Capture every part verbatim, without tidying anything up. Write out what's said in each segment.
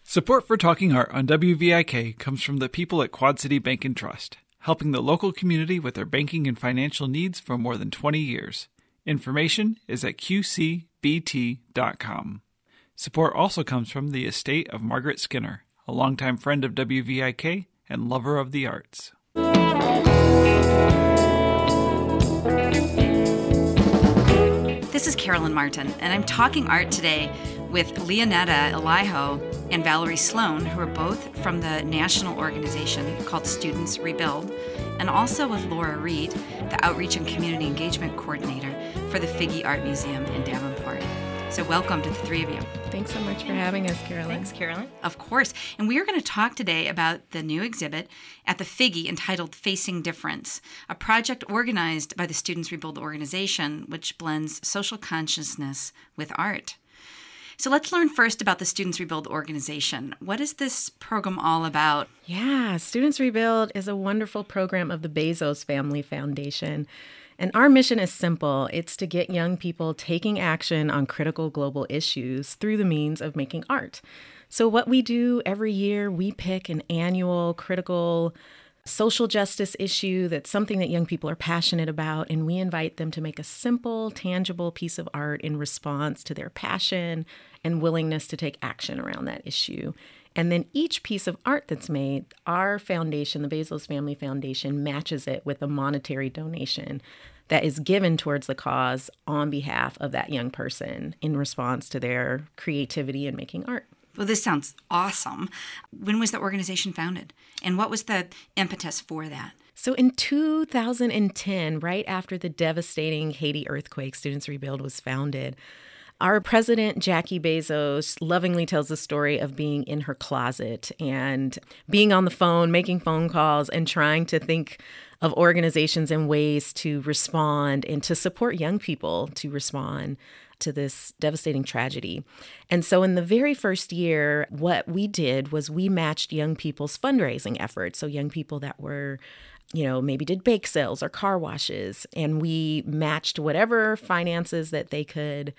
Support for Talking Art on W V I K comes from the people at Quad City Bank and Trust, helping the local community with their banking and financial needs for more than twenty years. Information is at q c b t dot com. Support also comes from the estate of Margaret Skinner, a longtime friend of W V I K and lover of the arts. This is Carolyn Martin, and I'm talking art today with Leonetta Eliho and Valerie Sloan, who are both from the national organization called Students Rebuild, and also with Laura Reed, the Outreach and Community Engagement Coordinator for the Figge Art Museum in Davenport. So welcome to the three of you. Thanks so much for having us, Carolyn. Thanks, Carolyn. Of course. And we are going to talk today about the new exhibit at the Figge entitled Facing Difference, a project organized by the Students Rebuild organization, which blends social consciousness with art. So let's learn first about the Students Rebuild organization. What is this program all about? Yeah, Students Rebuild is a wonderful program of the Bezos Family Foundation. And our mission is simple. It's to get young people taking action on critical global issues through the means of making art. So what we do every year, we pick an annual critical social justice issue that's something that young people are passionate about, and we invite them to make a simple, tangible piece of art in response to their passion and willingness to take action around that issue. And then each piece of art that's made, our foundation, the Bezos Family Foundation, matches it with a monetary donation that is given towards the cause on behalf of that young person in response to their creativity in making art. Well, this sounds awesome. When was the organization founded? And what was the impetus for that? So in two thousand ten, right after the devastating Haiti earthquake, Students Rebuild was founded. Our president, Jackie Bezos, lovingly tells the story of being in her closet and being on the phone, making phone calls, and trying to think of organizations and ways to respond and to support young people to respond to this devastating tragedy. And so in the very first year, what we did was we matched young people's fundraising efforts. So young people that were, you know, maybe did bake sales or car washes, and we matched whatever finances that they could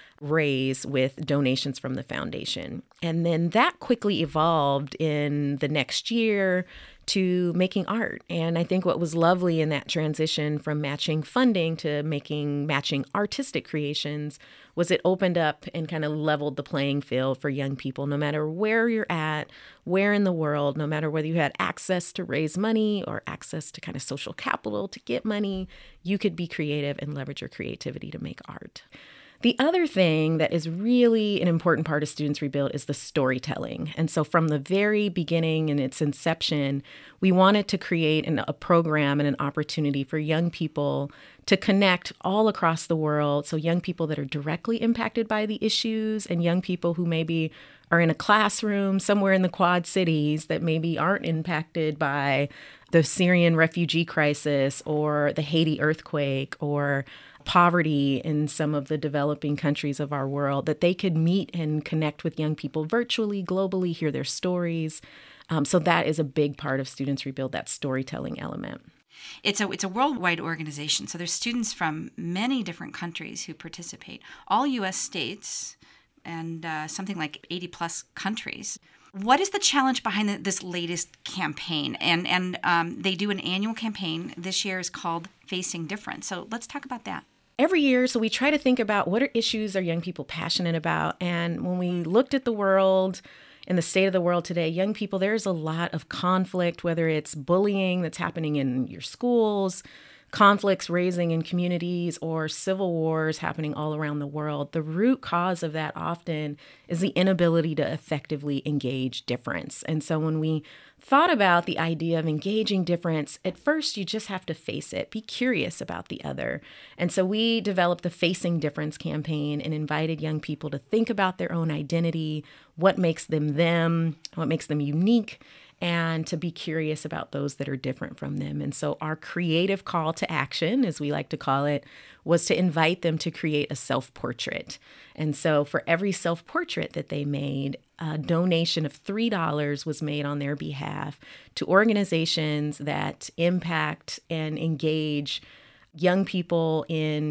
raise with donations from the foundation. And then that quickly evolved in the next year to making art. And I think what was lovely in that transition from matching funding to making matching artistic creations was it opened up and kind of leveled the playing field for young people, no matter where you're at, where in the world, no matter whether you had access to raise money or access to kind of social capital to get money, you could be creative and leverage your creativity to make art. The other thing that is really an important part of Students Rebuild is the storytelling. And so from the very beginning in its inception, we wanted to create an, a program and an opportunity for young people to connect all across the world. So young people that are directly impacted by the issues and young people who maybe are in a classroom somewhere in the Quad Cities that maybe aren't impacted by the Syrian refugee crisis or the Haiti earthquake or poverty in some of the developing countries of our world, that they could meet and connect with young people virtually, globally, hear their stories. Um, so that is a big part of Students Rebuild, that storytelling element. It's a it's a worldwide organization, so there's students from many different countries who participate, all U S states and uh, something like eighty plus countries. What is the challenge behind the, this latest campaign? And and um, they do an annual campaign. This year is called Facing Difference. So let's talk about that. Every year, so we try to think about what are issues are young people passionate about. And when we looked at the world and the state of the world today, young people, there's a lot of conflict, whether it's bullying that's happening in your schools, conflicts raising in communities, or civil wars happening all around the world. The root cause of that often is the inability to effectively engage difference. And so when we thought about the idea of engaging difference, at first you just have to face it, be curious about the other. And so we developed the Facing Difference campaign and invited young people to think about their own identity, what makes them them, what makes them unique, and to be curious about those that are different from them. And so our creative call to action, as we like to call it, was to invite them to create a self-portrait. And so for every self-portrait that they made, a donation of three dollars was made on their behalf to organizations that impact and engage young people in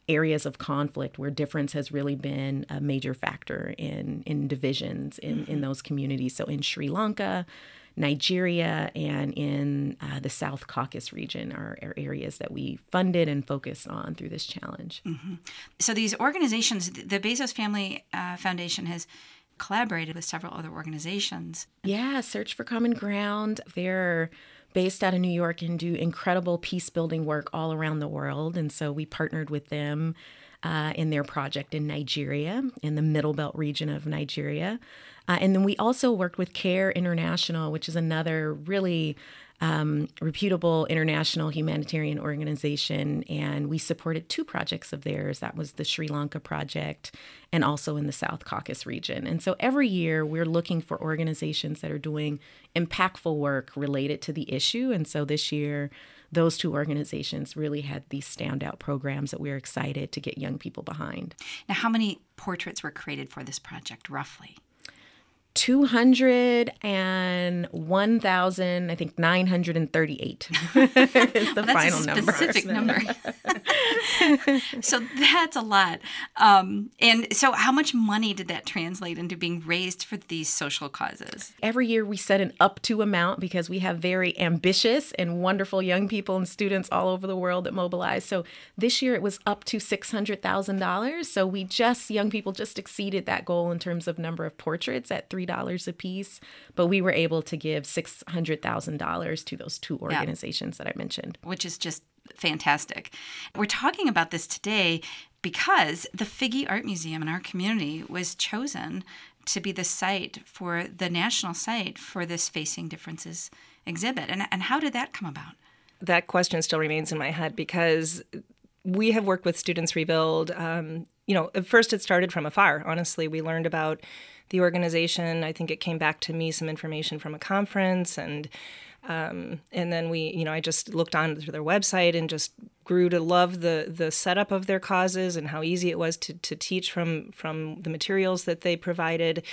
areas of conflict where difference has really been a major factor in, in divisions in, mm-hmm. in those communities. So in Sri Lanka, Nigeria, and in uh, the South Caucasus region are, are areas that we funded and focused on through this challenge. Mm-hmm. So these organizations, the Bezos Family uh, Foundation has collaborated with several other organizations. Yeah, Search for Common Ground. They're based out of New York and do incredible peace building work all around the world. And so we partnered with them uh, in their project in Nigeria, in the Middle Belt region of Nigeria. Uh, and then we also worked with CARE International, which is another really um, reputable international humanitarian organization. And we supported two projects of theirs. That was the Sri Lanka project and also in the South Caucasus region. And so every year we're looking for organizations that are doing impactful work related to the issue. And so this year, those two organizations really had these standout programs that we're excited to get young people behind. Now, how many portraits were created for this project, roughly? two hundred one thousand, I think nine hundred thirty-eight is the well, final number. number. That's a specific number. So that's a lot. Um, and so how much money did that translate into being raised for these social causes? Every year we set an up to amount because we have very ambitious and wonderful young people and students all over the world that mobilize. So this year it was up to six hundred thousand dollars. So we just, young people just exceeded that goal in terms of number of portraits at three dollars a piece. But we were able to give six hundred thousand dollars to those two organizations yeah. that I mentioned. Which is just fantastic. We're talking about this today because the Figge Art Museum in our community was chosen to be the site for the national site for this Facing Differences exhibit. And, and how did that come about? That question still remains in my head because we have worked with Students Rebuild. Um, you know, at first it started from afar. Honestly, we learned about the organization. I think it came back to me some information from a conference, and um, and then we, you know, I just looked on to their website and just grew to love the the setup of their causes and how easy it was to to teach from from the materials that they provided.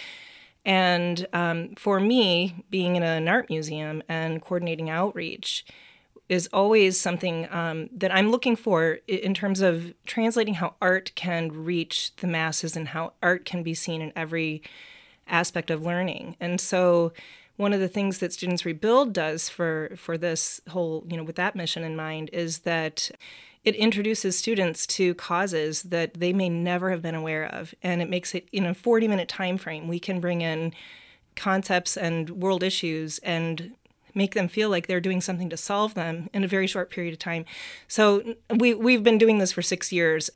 And um, for me, being in an art museum and coordinating outreach is always something um, that I'm looking for in terms of translating how art can reach the masses and how art can be seen in every aspect of learning. And so one of the things that Students Rebuild does for, for this whole, you know, with that mission in mind, is that it introduces students to causes that they may never have been aware of. And it makes it, in a forty-minute time frame, we can bring in concepts and world issues and make them feel like they're doing something to solve them in a very short period of time. So we, we've been doing this for six years.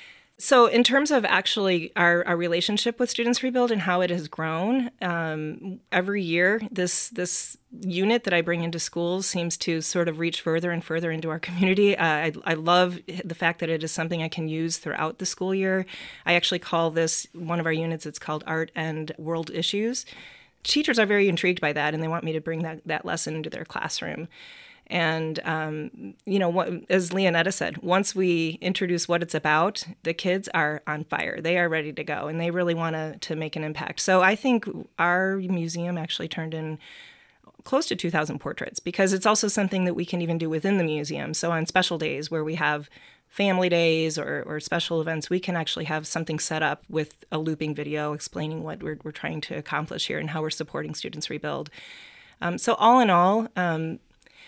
So in terms of actually our, our relationship with Students Rebuild and how it has grown, um, every year this this unit that I bring into schools seems to sort of reach further and further into our community. Uh, I, I love the fact that it is something I can use throughout the school year. I actually call this, one of our units, it's called Art and World Issues. Teachers are very intrigued by that, and they want me to bring that, that lesson into their classroom. And, um, you know, what, as Leonetta said, once we introduce what it's about, the kids are on fire. They are ready to go, and they really want to to make an impact. So I think our museum actually turned in close to two thousand portraits, because it's also something that we can even do within the museum. So on special days where we have family days or, or special events, we can actually have something set up with a looping video explaining what we're, we're trying to accomplish here and how we're supporting Students Rebuild. Um, so all in all, um,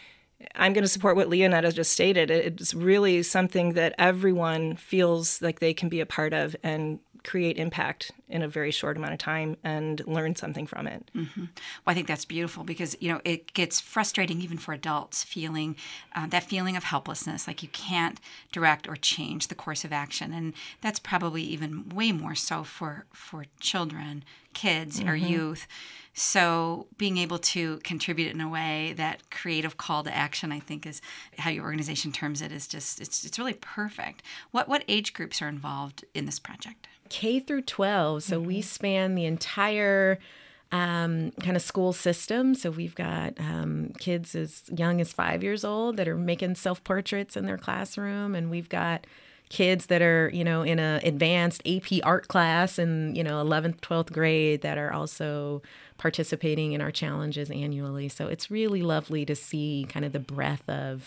I'm going to support what Leonetta just stated. It's really something that everyone feels like they can be a part of and create impact in a very short amount of time and learn something from it. Mm-hmm. Well, I think that's beautiful because, you know, it gets frustrating even for adults feeling uh, that feeling of helplessness, like you can't direct or change the course of action. And that's probably even way more so for, for children, kids, mm-hmm. or youth. So being able to contribute in a way, that creative call to action, I think is how your organization terms it, is just, it's it's really perfect. What what age groups are involved in this project? K through twelve. So mm-hmm. we span the entire um, kind of school system. So we've got um, kids as young as five years old that are making self-portraits in their classroom. And we've got kids that are, you know, in a advanced A P art class in, you know, eleventh, twelfth grade that are also participating in our challenges annually. So it's really lovely to see kind of the breadth of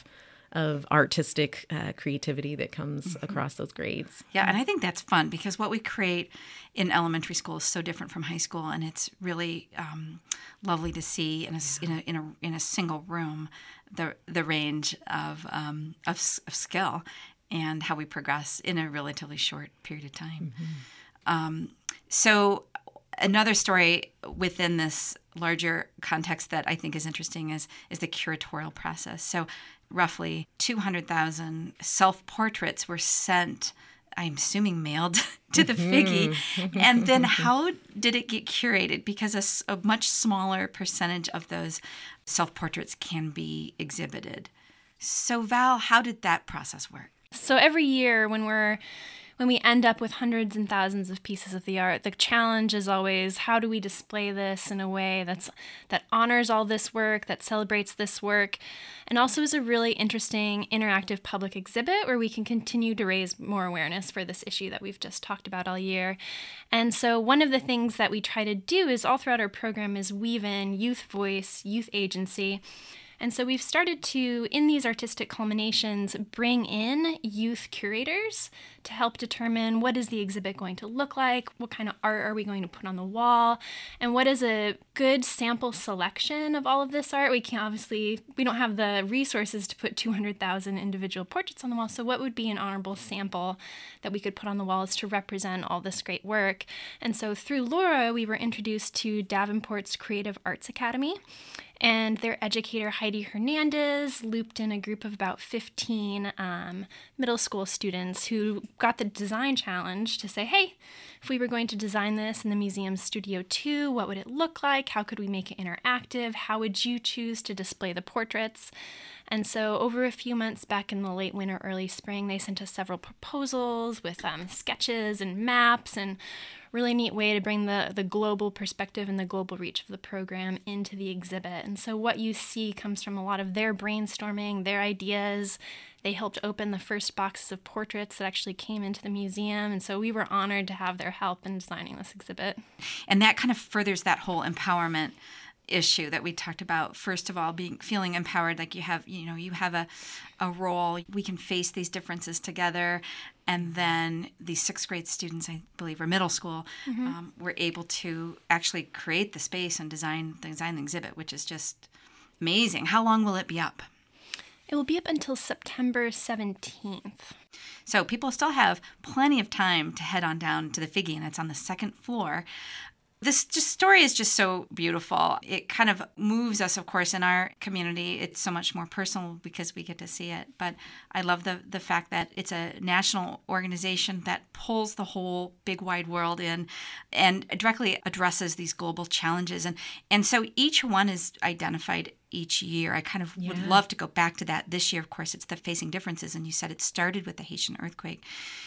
of artistic uh, creativity that comes mm-hmm. across those grades. Yeah, and I think that's fun because what we create in elementary school is so different from high school, and it's really um, lovely to see in a, yeah. in a in a in a single room the the range of um, of, of skill and how we progress in a relatively short period of time. Mm-hmm. Um, so another story within this larger context that I think is interesting is is the curatorial process. So roughly two hundred thousand self-portraits were sent, I'm assuming mailed, to the Figge. And then how did it get curated? Because a, a much smaller percentage of those self-portraits can be exhibited. So Val, how did that process work? So every year when we're when we end up with hundreds and thousands of pieces of the art, the challenge is always, how do we display this in a way that's that honors all this work, that celebrates this work, and also is a really interesting interactive public exhibit where we can continue to raise more awareness for this issue that we've just talked about all year. And so one of the things that we try to do is all throughout our program is weave in youth voice, youth agency. And so we've started to, in these artistic culminations, bring in youth curators to help determine what is the exhibit going to look like, what kind of art are we going to put on the wall, and what is a good sample selection of all of this art. We can't obviously, we don't have the resources to put two hundred thousand individual portraits on the wall, so what would be an honorable sample that we could put on the walls to represent all this great work? And so through Laura, we were introduced to Davenport's Creative Arts Academy, and their educator, Heidi Hernandez, looped in a group of about fifteen um, middle school students who got the design challenge to say, hey, if we were going to design this in the museum studio too, what would it look like? How could we make it interactive? How would you choose to display the portraits? And so over a few months back in the late winter, early spring, they sent us several proposals with um, sketches and maps, and really neat way to bring the, the global perspective and the global reach of the program into the exhibit. And so what you see comes from a lot of their brainstorming, their ideas. They helped open the first boxes of portraits that actually came into the museum. And so we were honored to have their help in designing this exhibit. And that kind of furthers that whole empowerment issue that we talked about. First of all, being feeling empowered, like you have, you know, you have a, a role. We can face these differences together. And then these sixth grade students, I believe, or middle school, mm-hmm. um, were able to actually create the space and design, design the exhibit, which is just amazing. How long will it be up? It will be up until September seventeenth. So people still have plenty of time to head on down to the Figge, and it's on the second floor. This just story is just so beautiful. It kind of moves us, of course, in our community. It's so much more personal because we get to see it. But I love the the fact that it's a national organization that pulls the whole big wide world in and directly addresses these global challenges. And, and so each one is identified each year. I kind of yeah. would love to go back to that. This year, of course, it's the Facing Differences. And you said it started with the Haitian earthquake.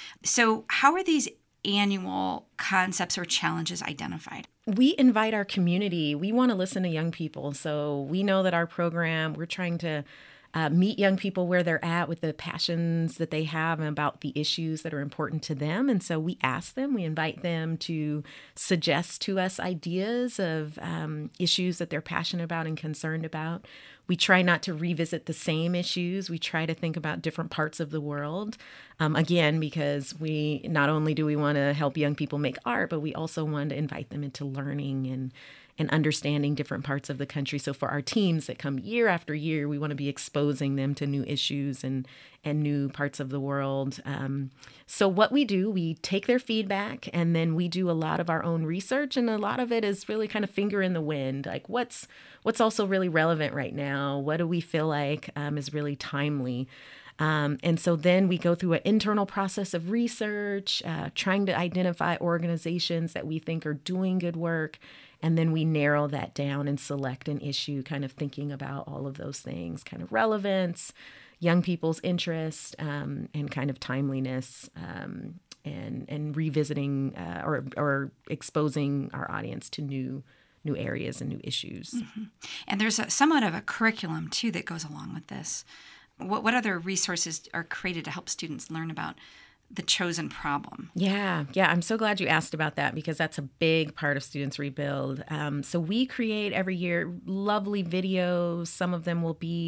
So how are these annual concepts or challenges identified? We invite our community. We want to listen to young people. So we know that our program, we're trying to uh, meet young people where they're at with the passions that they have and about the issues that are important to them. And so we ask them, we invite them to suggest to us ideas of um, issues that they're passionate about and concerned about. We try not to revisit the same issues. We try to think about different parts of the world. Um, again, because we not only do we want to help young people make art, but we also want to invite them into learning and and understanding different parts of the country. So for our teams that come year after year, we want to be exposing them to new issues and and new parts of the world. Um, so what we do, we take their feedback, and then we do a lot of our own research, and a lot of it is really kind of finger in the wind, like what's what's also really relevant right now? What do we feel like um, is really timely? Um, and so then we go through an internal process of research, uh, trying to identify organizations that we think are doing good work. And then we narrow that down and select an issue, kind of thinking about all of those things, kind of relevance, young people's interest, um, and kind of timeliness, um, and and revisiting uh, or or exposing our audience to new new areas and new issues. Mm-hmm. And there's a, somewhat of a curriculum, too, that goes along with this. What, what other resources are created to help students learn about the chosen problem? Yeah, yeah. I'm so glad you asked about that because that's a big part of Students Rebuild. Um, so we create every year lovely videos. Some of them will be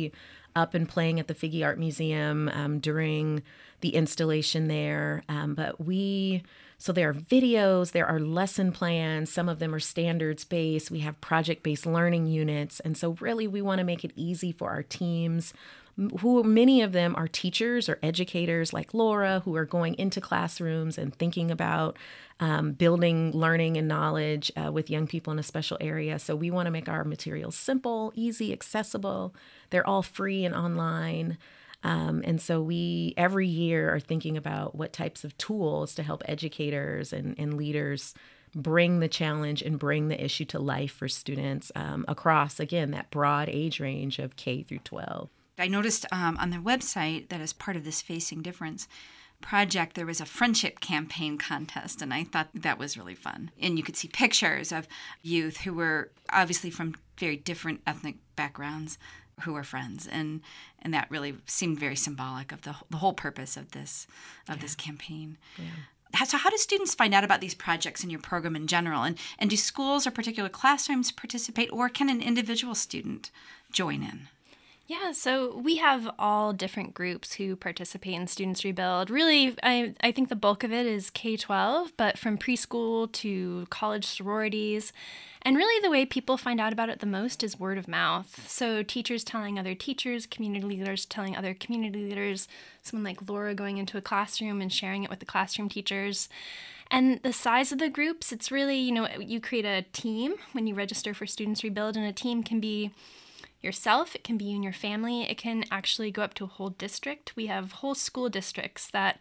up and playing at the Figge Art Museum um, during the installation there. Um, but we, so there are videos, there are lesson plans. Some of them are standards-based. We have project-based learning units. And so really we want to make it easy for our teams, who many of them are teachers or educators like Laura, who are going into classrooms and thinking about um, building learning and knowledge uh, with young people in a special area. So we want to make our materials simple, easy, accessible. They're all free and online. Um, and so we every year are thinking about what types of tools to help educators and, and leaders bring the challenge and bring the issue to life for students um, across, again, that broad age range of K through twelve. I noticed um, on their website that as part of this Facing Difference project, there was a friendship campaign contest, and I thought that was really fun. And you could see pictures of youth who were obviously from very different ethnic backgrounds who were friends, and and that really seemed very symbolic of the the whole purpose of this of yeah. this campaign. Yeah. So how do students find out about these projects in your program in general? And, and do schools or particular classrooms participate, or can an individual student join in? Yeah, so we have all different groups who participate in Students Rebuild. Really, I, I think the bulk of it is K twelve, but from preschool to college sororities. And really the way people find out about it the most is word of mouth. So teachers telling other teachers, community leaders telling other community leaders, someone like Laura going into a classroom and sharing it with the classroom teachers. And the size of the groups, it's really, you know, you create a team when you register for Students Rebuild, and a team can be yourself, it can be you and your family, it can actually go up to a whole district. We have whole school districts that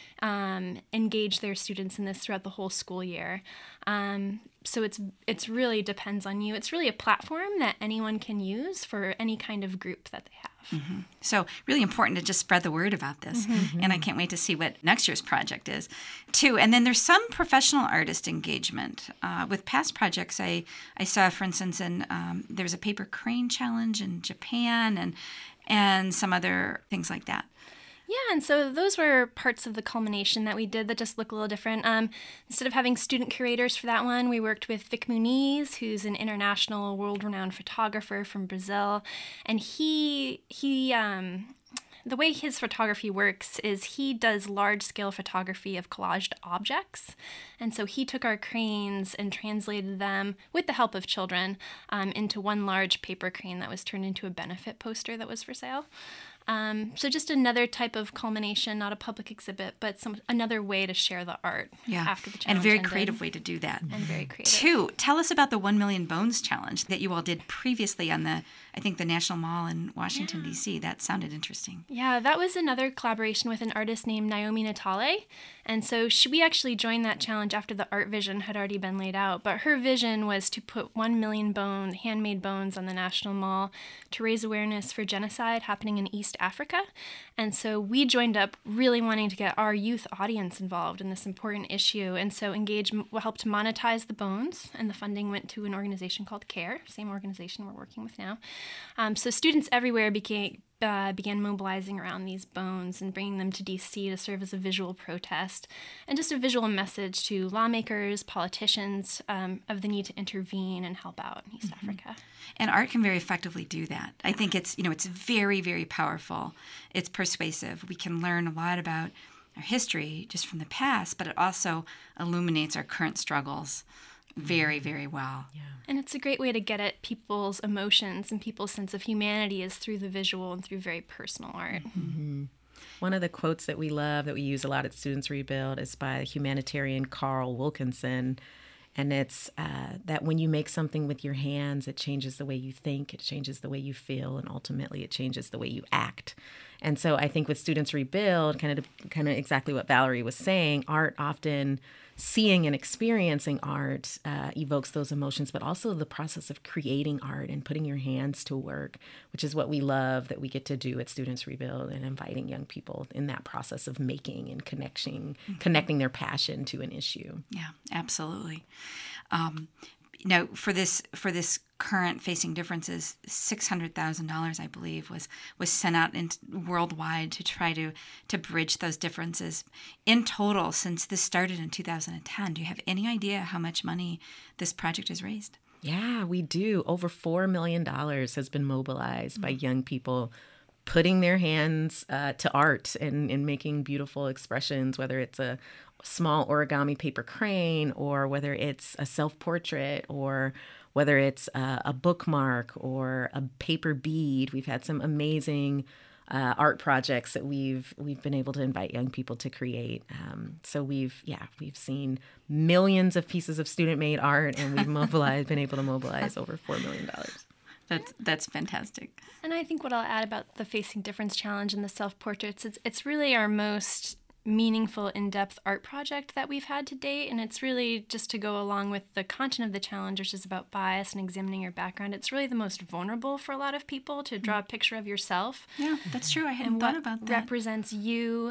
um, engage their students in this throughout the whole school year. Um, so it's it's really depends on you. It's really a platform that anyone can use for any kind of group that they have. Mm-hmm. So really important to just spread the word about this. Mm-hmm. And I can't wait to see what next year's project is, too. And then there's some professional artist engagement. Uh, with past projects, I, I saw, for instance, in, um, there was a paper crane challenge in Japan and and some other things like that. Yeah, and so those were parts of the culmination that we did that just look a little different. Um, instead of having student curators for that one, we worked with Vic Muniz, who's an international world-renowned photographer from Brazil. And he, he um, the way his photography works is he does large-scale photography of collaged objects. And so he took our cranes and translated them, with the help of children, um, into one large paper crane that was turned into a benefit poster that was for sale. Um, so just another type of culmination, not a public exhibit, but some another way to share the art yeah. after the challenge And a very ended. creative way to do that. And very creative. Two, tell us about the One Million Bones Challenge that you all did previously on the, I think, the National Mall in Washington, Yeah. D C That sounded interesting. Yeah, that was another collaboration with an artist named Naomi Natale. And so she, we actually joined that challenge after the art vision had already been laid out. But her vision was to put one million bone, handmade bones on the National Mall to raise awareness for genocide happening in East Africa. And so we joined up really wanting to get our youth audience involved in this important issue. And so Engage helped monetize the bones, and the funding went to an organization called CARE, same organization we're working with now. Um, so students everywhere became Uh, began mobilizing around these bones and bringing them to D C to serve as a visual protest and just a visual message to lawmakers, politicians um, of the need to intervene and help out in East mm-hmm. Africa. And art can very effectively do that. I think it's, you know, it's very, very powerful. It's persuasive. We can learn a lot about our history just from the past, but it also illuminates our current struggles very, very well. Yeah. And it's a great way to get at people's emotions and people's sense of humanity is through the visual and through very personal art. Mm-hmm. One of the quotes that we love, that we use a lot at Students Rebuild, is by humanitarian Carl Wilkinson. And it's uh, that when you make something with your hands, it changes the way you think, it changes the way you feel, and ultimately it changes the way you act. And so I think with Students Rebuild, kind of kind of exactly what Valerie was saying, art often, seeing and experiencing art uh, evokes those emotions, but also the process of creating art and putting your hands to work, which is what we love that we get to do at Students Rebuild, and inviting young people in that process of making and connecting, mm-hmm. connecting their passion to an issue. Yeah, absolutely. Um, now, for this for this current Facing Differences, six hundred thousand dollars, I believe, was was sent out in, worldwide to try to to bridge those differences. In total, since this started in two thousand ten, do you have any idea how much money this project has raised? Yeah, we do. Over four million dollars has been mobilized mm-hmm. by young people putting their hands uh, to art and, and making beautiful expressions, whether it's a small origami paper crane or whether it's a self-portrait or whether it's a, a bookmark or a paper bead. We've had some amazing uh, art projects that we've we've been able to invite young people to create. Um, so we've yeah we've seen millions of pieces of student-made art, and we've mobilized been able to mobilize over four million dollars. That's that's fantastic. And I think what I'll add about the Facing Difference Challenge and the self-portraits, it's it's really our most meaningful, in-depth art project that we've had to date, and it's really just to go along with the content of the challenge, which is about bias and examining your background. It's really the most vulnerable for a lot of people to draw a picture of yourself. Yeah, that's true. I hadn't and thought what about that. Represents you,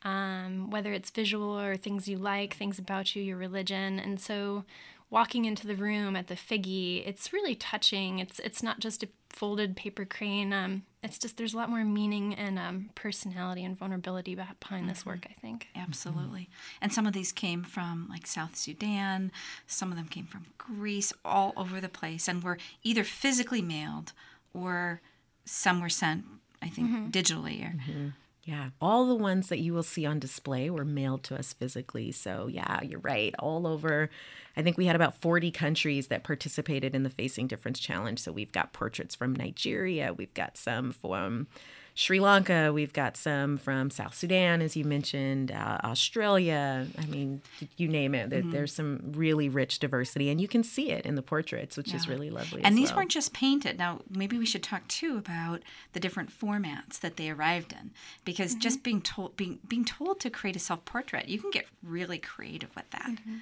um, whether it's visual or things you like, things about you, your religion, and so walking into the room at the Figgy, it's really touching. It's it's not just a folded paper crane. Um, it's just there's a lot more meaning and um, personality and vulnerability behind mm-hmm. this work, I think. Absolutely. Mm-hmm. And some of these came from like South Sudan. Some of them came from Greece, all over the place, and were either physically mailed or some were sent, I think, mm-hmm. digitally. Or, mm-hmm. Yeah, all the ones that you will see on display were mailed to us physically. So yeah, you're right. All over, I think we had about forty countries that participated in the Facing Difference Challenge. So we've got portraits from Nigeria. We've got some from Sri Lanka. We've got some from South Sudan, as you mentioned, uh, Australia. I mean, you name it. Mm-hmm. There's some really rich diversity, and you can see it in the portraits, which yeah. is really lovely. And as these well. weren't just painted. Now, maybe we should talk too about the different formats that they arrived in, because mm-hmm. just being told being being told to create a self-portrait, you can get really creative with that. Mm-hmm.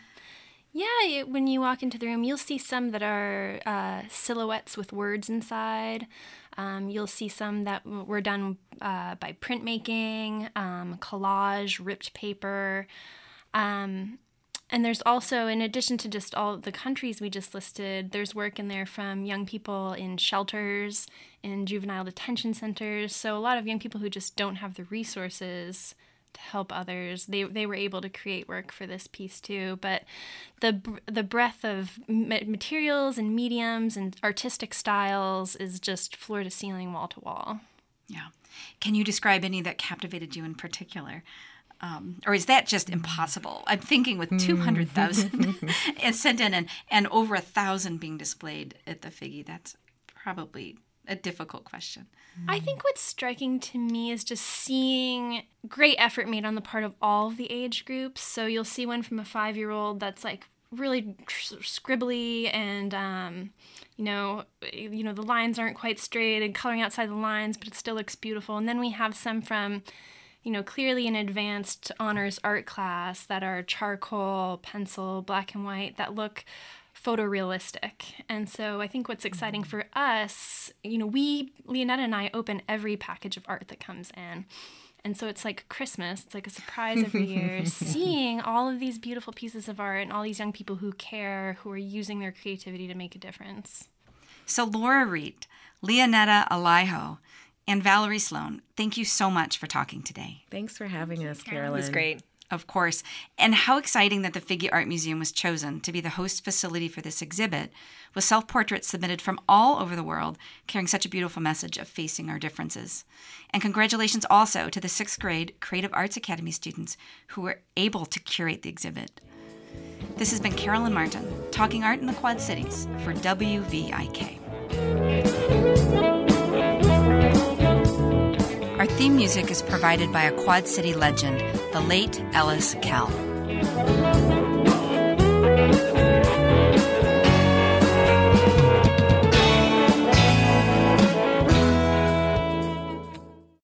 Yeah, when you walk into the room, you'll see some that are uh, silhouettes with words inside. Um, you'll see some that were done uh, by printmaking, um, collage, ripped paper. Um, and there's also, in addition to just all the countries we just listed, there's work in there from young people in shelters, in juvenile detention centers. So a lot of young people who just don't have the resources to help others. They they were able to create work for this piece too. But the the breadth of materials and mediums and artistic styles is just floor to ceiling, wall to wall. Yeah. Can you describe any that captivated you in particular? Um, or is that just impossible? I'm thinking with two hundred thousand sent in and, and over a thousand being displayed at the Figgy, that's probably a difficult question. I think what's striking to me is just seeing great effort made on the part of all of the age groups. So you'll see one from a five-year-old that's like really scribbly and, um, you know, you know, the lines aren't quite straight and coloring outside the lines, but it still looks beautiful. And then we have some from, you know, clearly an advanced honors art class that are charcoal, pencil, black and white that look photorealistic. And so I think what's exciting for us, you know, we, Leonetta and I, open every package of art that comes in. And so it's like Christmas. It's like a surprise every year, seeing all of these beautiful pieces of art and all these young people who care, who are using their creativity to make a difference. So Laura Reed, Leonetta Eliho, and Valerie Sloan, thank you so much for talking today. Thanks for having us, Carolyn. It was great. Of course. And how exciting that the Figgy Art Museum was chosen to be the host facility for this exhibit, with self-portraits submitted from all over the world, carrying such a beautiful message of facing our differences. And congratulations also to the sixth grade Creative Arts Academy students who were able to curate the exhibit. This has been Carolyn Martin, talking art in the Quad Cities for W V I K. Our theme music is provided by a Quad City legend, the late Ellis Kell.